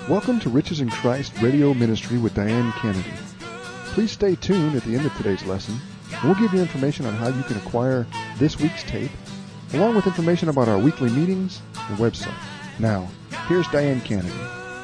Welcome to Riches in Christ Radio Ministry with Diane Kennedy. Please stay tuned at the end of today's lesson. We'll give you information on how you can acquire this week's tape, along with information about our weekly meetings and website. Now, here's Diane Kennedy.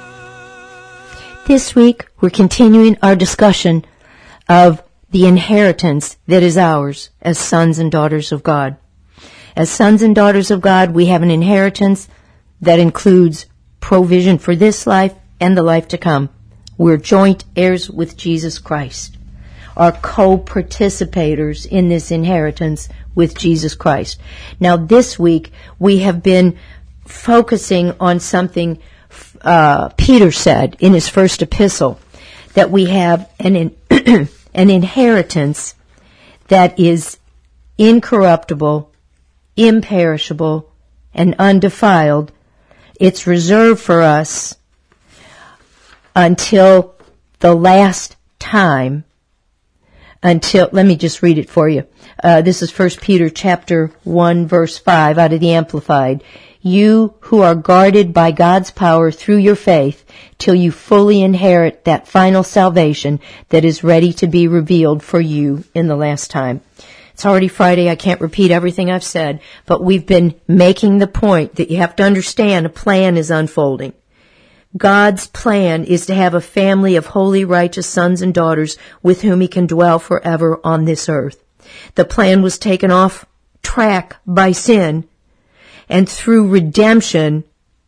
This week, we're continuing our discussion of the inheritance that is ours as sons and daughters of God. As sons and daughters of God, we have an inheritance that includes provision for this life and the life to come. We're joint heirs with Jesus Christ, are co-participators in this inheritance with Jesus Christ. Now, this week, we have been focusing on something Peter said in his first epistle, that we have an inheritance that is incorruptible, imperishable, and undefiled. It's reserved for us until the last time. Let me just read it for you. This is 1 Peter chapter 1, verse 5 out of the Amplified. You who are guarded by God's power through your faith till you fully inherit that final salvation that is ready to be revealed for you in the last time. It's already Friday. I can't repeat everything I've said, but we've been making the point that you have to understand a plan is unfolding. God's plan is to have a family of holy, righteous sons and daughters with whom he can dwell forever on this earth. The plan was taken off track by sin, and through redemption,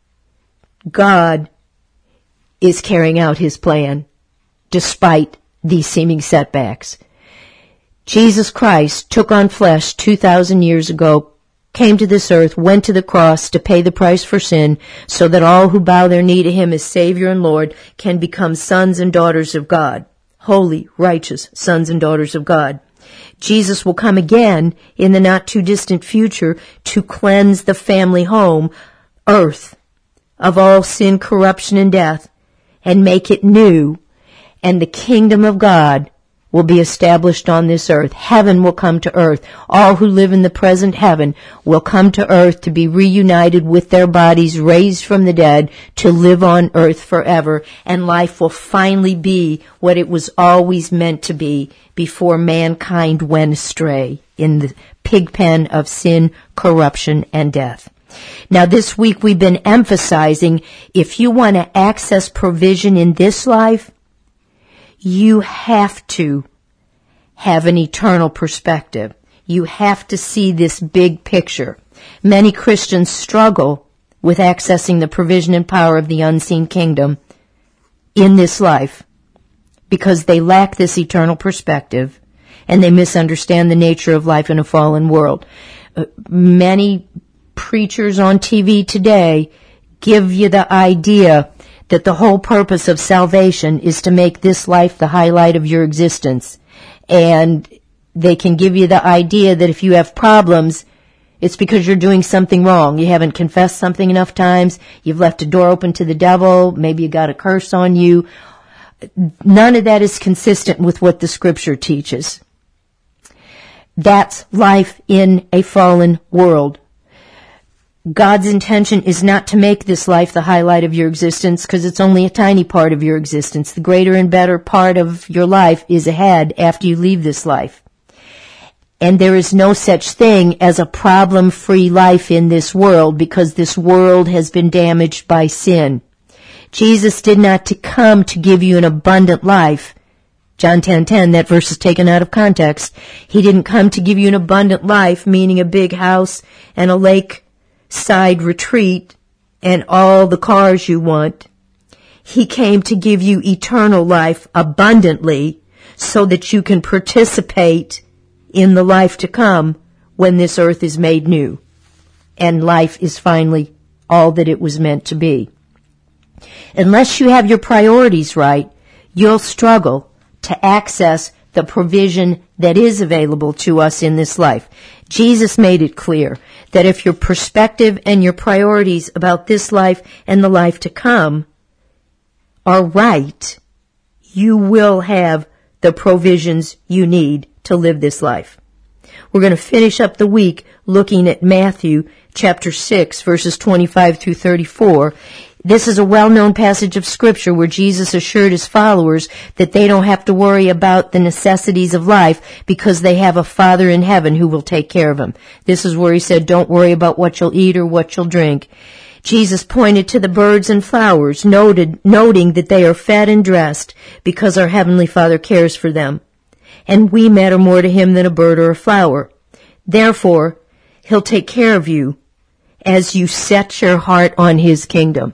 God is carrying out his plan despite these seeming setbacks. Jesus Christ took on flesh 2,000 years ago, came to this earth, went to the cross to pay the price for sin, so that all who bow their knee to him as Savior and Lord can become sons and daughters of God, holy, righteous sons and daughters of God. Jesus will come again in the not-too-distant future to cleanse the family home, earth, of all sin, corruption, and death, and make it new, and the kingdom of God will be established on this earth. Heaven will come to earth. All who live in the present heaven will come to earth to be reunited with their bodies raised from the dead to live on earth forever, and life will finally be what it was always meant to be before mankind went astray in the pig pen of sin, corruption, and death. Now, this week we've been emphasizing, if you want to access provision in this life, you have to have an eternal perspective. You have to see this big picture. Many Christians struggle with accessing the provision and power of the unseen kingdom in this life because they lack this eternal perspective and they misunderstand the nature of life in a fallen world. Many preachers on TV today give you the idea that the whole purpose of salvation is to make this life the highlight of your existence. And they can give you the idea that if you have problems, it's because you're doing something wrong. You haven't confessed something enough times. You've left a door open to the devil. Maybe you got a curse on you. None of that is consistent with what the Scripture teaches. That's life in a fallen world. God's intention is not to make this life the highlight of your existence, because it's only a tiny part of your existence. The greater and better part of your life is ahead after you leave this life. And there is no such thing as a problem-free life in this world, because this world has been damaged by sin. Jesus did not come to give you an abundant life. John 10:10, that verse is taken out of context. He didn't come to give you an abundant life, meaning a big house and a lakeside retreat and all the cars you want. He came to give you eternal life abundantly so that you can participate in the life to come when this earth is made new and life is finally all that it was meant to be. Unless you have your priorities right, you'll struggle to access the provision that is available to us in this life. Jesus made it clear that if your perspective and your priorities about this life and the life to come are right, you will have the provisions you need to live this life. We're going to finish up the week looking at Matthew chapter 6, verses 25 through 34. This is a well-known passage of Scripture where Jesus assured his followers that they don't have to worry about the necessities of life because they have a Father in heaven who will take care of them. This is where he said, don't worry about what you'll eat or what you'll drink. Jesus pointed to the birds and flowers, noting that they are fed and dressed because our Heavenly Father cares for them. And we matter more to him than a bird or a flower. Therefore, he'll take care of you as you set your heart on his kingdom.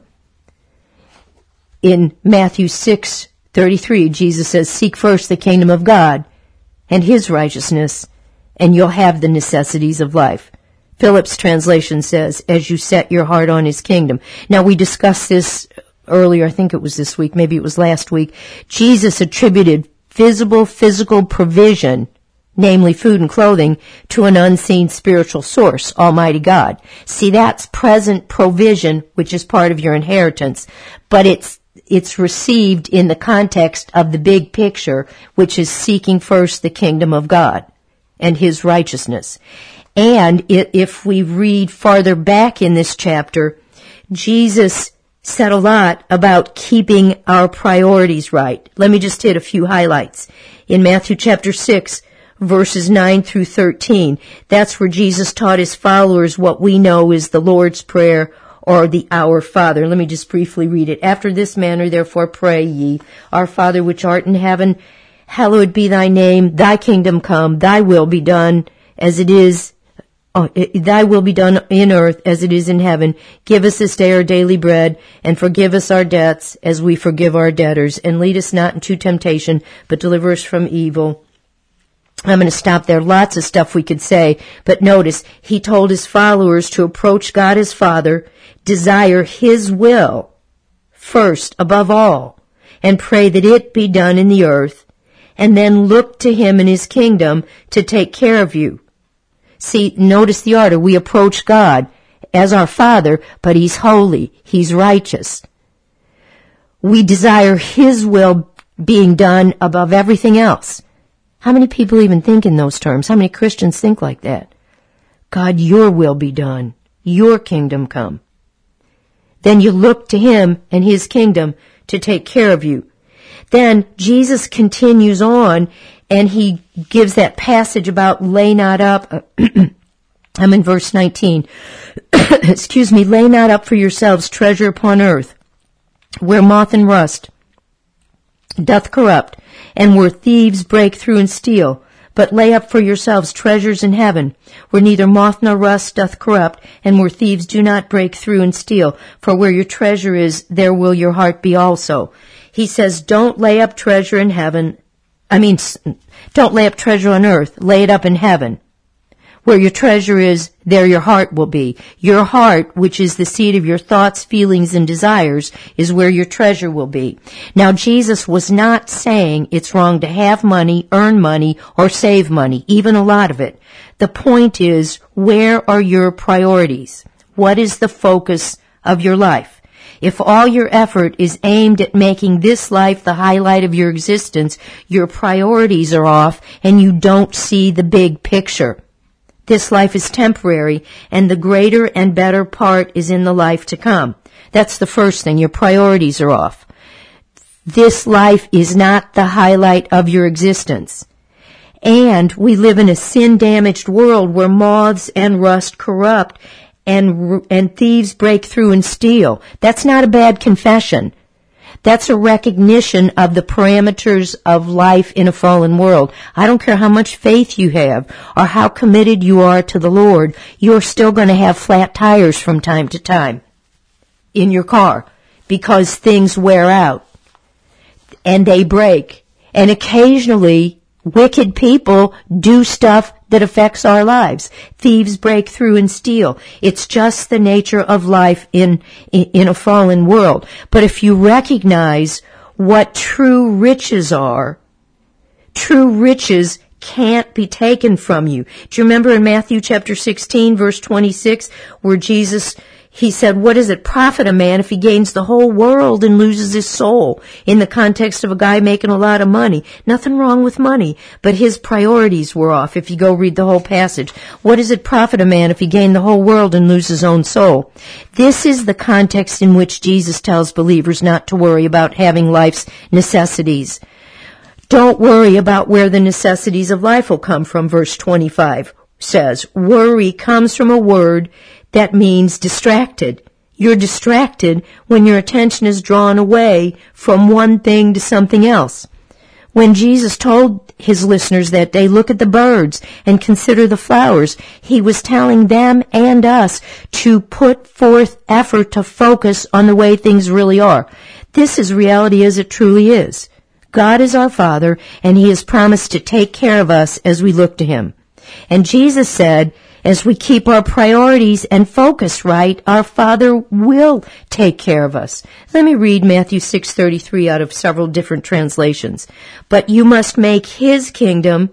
In Matthew 6:33, Jesus says, seek first the kingdom of God and his righteousness, and you'll have the necessities of life. Phillips' translation says, as you set your heart on his kingdom. Now, we discussed this earlier, I think it was this week, maybe it was last week. Jesus attributed visible physical provision, namely food and clothing, to an unseen spiritual source, Almighty God. See, that's present provision, which is part of your inheritance, but it's received in the context of the big picture, which is seeking first the kingdom of God and his righteousness. And if we read farther back in this chapter, Jesus said a lot about keeping our priorities right. Let me just hit a few highlights. In Matthew chapter 6, verses 9 through 13, that's where Jesus taught his followers what we know is the Lord's Prayer or the Our Father. Let me just briefly read it. After this manner, therefore, pray ye, Our Father which art in heaven, hallowed be thy name, thy kingdom come, thy will be done as it is thy will be done in earth as it is in heaven. Give us this day our daily bread, and forgive us our debts as we forgive our debtors. And lead us not into temptation, but deliver us from evil. I'm going to stop there. Lots of stuff we could say, but notice, he told his followers to approach God as Father, desire his will first above all, and pray that it be done in the earth, and then look to him and his kingdom to take care of you. See, notice the order. We approach God as our Father, but he's holy. He's righteous. We desire his will being done above everything else. How many people even think in those terms? How many Christians think like that? God, your will be done. Your kingdom come. Then you look to him and his kingdom to take care of you. Then Jesus continues on, and he gives that passage about lay not up. I'm in verse 19. Excuse me. Lay not up for yourselves treasure upon earth, where moth and rust doth corrupt, and where thieves break through and steal. But lay up for yourselves treasures in heaven, where neither moth nor rust doth corrupt, and where thieves do not break through and steal. For where your treasure is, there will your heart be also. He says, don't lay up treasure in heaven. Don't lay up treasure on earth. Lay it up in heaven. Where your treasure is, there your heart will be. Your heart, which is the seat of your thoughts, feelings, and desires, is where your treasure will be. Now, Jesus was not saying it's wrong to have money, earn money, or save money, even a lot of it. The point is, where are your priorities? What is the focus of your life? If all your effort is aimed at making this life the highlight of your existence, your priorities are off and you don't see the big picture. This life is temporary, and the greater and better part is in the life to come. That's the first thing. Your priorities are off. This life is not the highlight of your existence. And we live in a sin-damaged world where moths and rust corrupt, and thieves break through and steal. That's not a bad confession. That's a recognition of the parameters of life in a fallen world. I don't care how much faith you have or how committed you are to the Lord, you're still going to have flat tires from time to time in your car because things wear out and they break. And occasionally, wicked people do stuff that affects our lives. Thieves break through and steal. It's just the nature of life in a fallen world. But if you recognize what true riches are, true riches can't be taken from you. Do you remember in Matthew chapter 16, verse 26, where Jesus, he said, what does it profit a man if he gains the whole world and loses his soul? In the context of a guy making a lot of money. Nothing wrong with money, but his priorities were off if you go read the whole passage. What does it profit a man if he gain the whole world and lose his own soul? This is the context in which Jesus tells believers not to worry about having life's necessities. Don't worry about where the necessities of life will come from, verse 25 says. Worry comes from a word that means distracted. You're distracted when your attention is drawn away from one thing to something else. When Jesus told his listeners that day, look at the birds and consider the flowers, he was telling them and us to put forth effort to focus on the way things really are. This is reality as it truly is. God is our Father, and he has promised to take care of us as we look to him. And Jesus said, as we keep our priorities and focus right, our Father will take care of us. Let me read Matthew 6:33 out of several different translations. But you must make his kingdom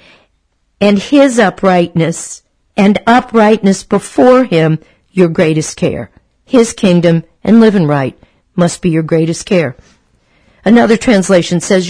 and his uprightness and uprightness before him your greatest care. His kingdom and living right must be your greatest care. Another translation says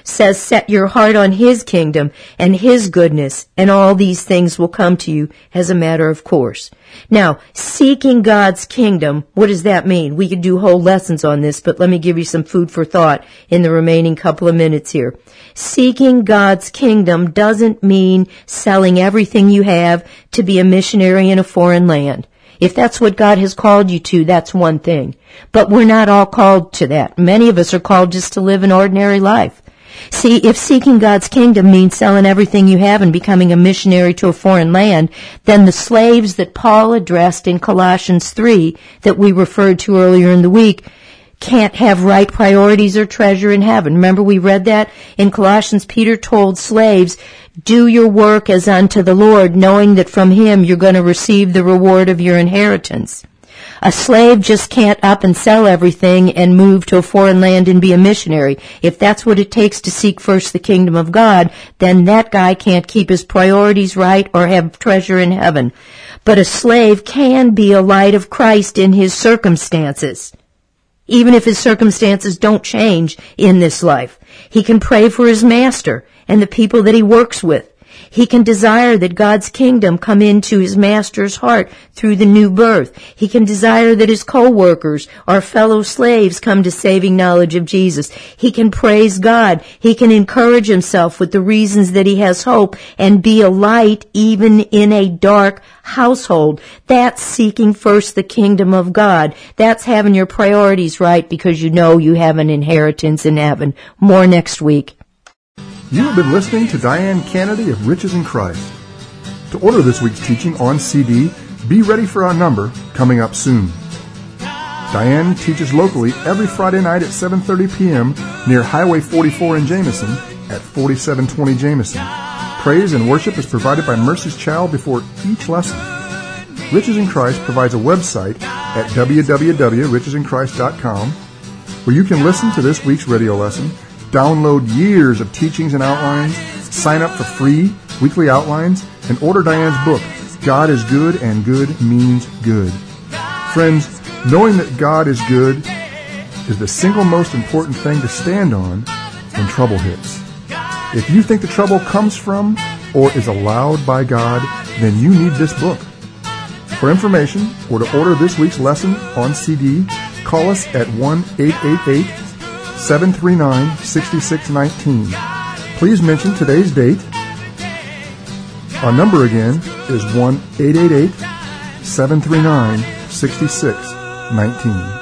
set your heart on his kingdom and his goodness, and all these things will come to you as a matter of course. Now, seeking God's kingdom, what does that mean? We could do whole lessons on this, but let me give you some food for thought in the remaining couple of minutes here. Seeking God's kingdom doesn't mean selling everything you have to be a missionary in a foreign land. If that's what God has called you to, that's one thing. But we're not all called to that. Many of us are called just to live an ordinary life. See, if seeking God's kingdom means selling everything you have and becoming a missionary to a foreign land, then the slaves that Paul addressed in Colossians 3 that we referred to earlier in the week can't have right priorities or treasure in heaven. Remember we read that? In Colossians, Peter told slaves, do your work as unto the Lord, knowing that from him you're going to receive the reward of your inheritance. A slave just can't up and sell everything and move to a foreign land and be a missionary. If that's what it takes to seek first the kingdom of God, then that guy can't keep his priorities right or have treasure in heaven. But a slave can be a light of Christ in his circumstances. Even if his circumstances don't change in this life. He can pray for his master and the people that he works with. He can desire that God's kingdom come into his master's heart through the new birth. He can desire that his co-workers or fellow slaves come to saving knowledge of Jesus. He can praise God. He can encourage himself with the reasons that he has hope and be a light even in a dark household. That's seeking first the kingdom of God. That's having your priorities right because you know you have an inheritance in heaven. More next week. You have been listening to Diane Kennedy of Riches in Christ. To order this week's teaching on CD, be ready for our number coming up soon. Diane teaches locally every Friday night at 7:30 p.m. near Highway 44 in Jameson at 4720 Jameson. Praise and worship is provided by Mercy's Child before each lesson. Riches in Christ provides a website at www.richesinChrist.com where you can listen to this week's radio lesson, download years of teachings and outlines, sign up for free weekly outlines, and order Diane's book, God is Good and Good Means Good. Friends, knowing that God is good is the single most important thing to stand on when trouble hits. If you think the trouble comes from or is allowed by God, then you need this book. For information or to order this week's lesson on CD, call us at 1-888-739-6619. Please mention today's date. Our number again is 1-888-739-6619.